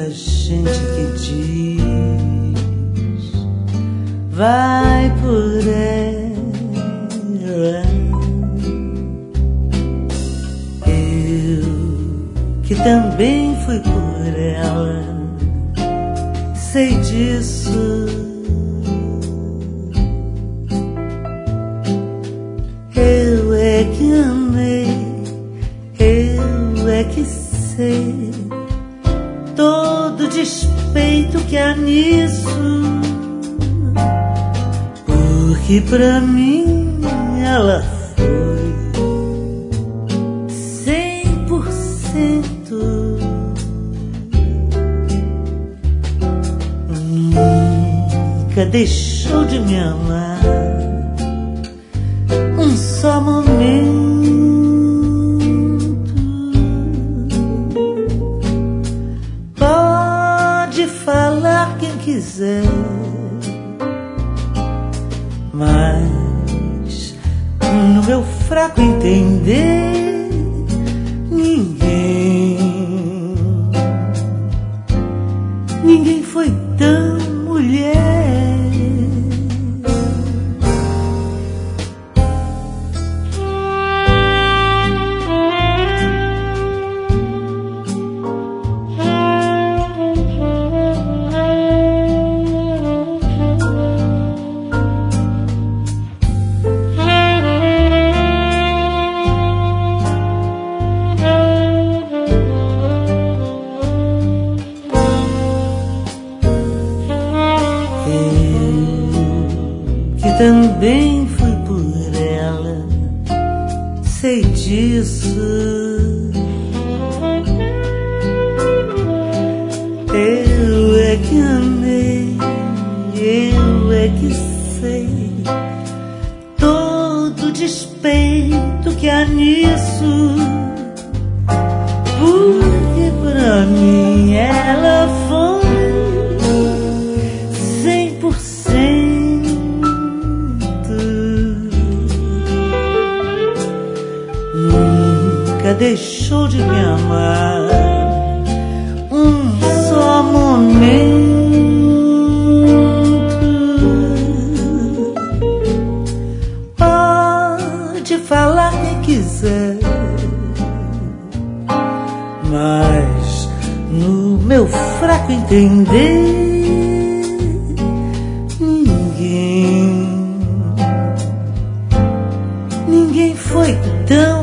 essa gente que diz vai por ela. Eu que também fui por ela, sei disso. Eu é que amei, eu é que sei todo o despeito que há nisso, porque pra mim ela foi 100%. Nunca deixou de me amar um só momento. Pode falar quem quiser, mas no meu fraco entender, ninguém foi tão mulher. Também fui por ela, sei disso. Eu é que amei, eu é que sei todo o despeito que há nisso, porque pra mim ela foi 100%. Nunca deixou de me amar um só momento. Pode falar quem quiser, mas no meu fraco entender, ninguém foi tão